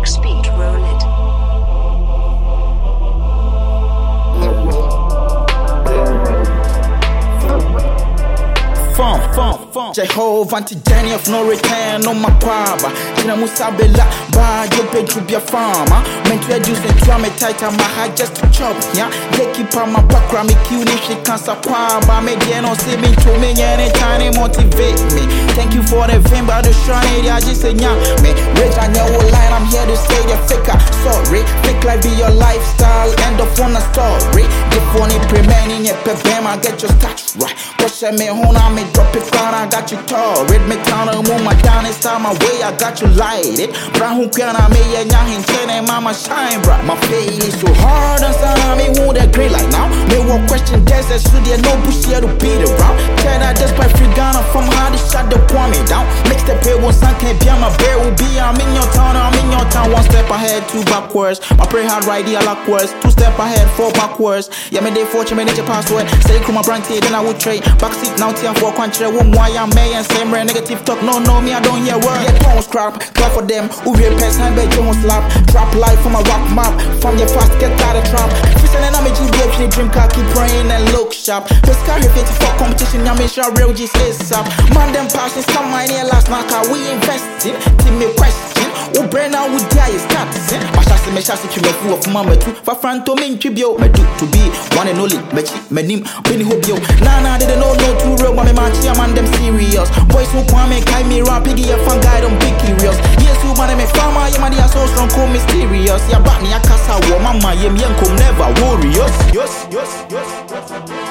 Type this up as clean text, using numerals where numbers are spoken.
Fox beat, roll it. Jehovah anti journey of no return no makwaba Jina musabela ba jope jubia farmer Mentu juice and me tight and my heart just to chop ya They keep on my background me kill she cancer kwaba Me no see me to me anytime motivate me Thank you for the fame but the shrine I just say nya me Rich on your line I'm here to say the faker sorry fake life be your lifestyle end of on a story If one pre-man in your pebema get your stats right Push me home I me drop it crown I got you tall Red me town move my down inside my way I got you lighted Brown who can I me ya nyahin tene mama shine bright My fail is so hard and son me who that green like now Me walk question desert so there no bush here to beat around Tell that just by free Ghana from how they shut the point me down Mix the pay one son can't be on my bear will be I'm in your town one step ahead two backwards My pray hard right here backwards two step ahead four backwards Yeah me day fortune me your password say come my brand then I would trade backseat now tia for country why I'm may and same negative talk no me I don't hear word yeah don't scrap clap for them who hear past hand bet you won't slap drop life from a rock map from your fast get out of trap listen and I'm a GBF dream car keep praying and look sharp this car here fit for competition I'm sure real G is up man them passions come my near last night we invested team me question who brain out with die is not my chassis me chassis to me full of mama too for front to me tribute me do to be one and only me name Benny Hobio nah they don't know too real but me man man them serious boys who want me kai me rap piggy a fan guy don't be curious yes who man me farmer yeah man they are so strong cool mysterious yeah back me a casa war mama yeah me come never worry yes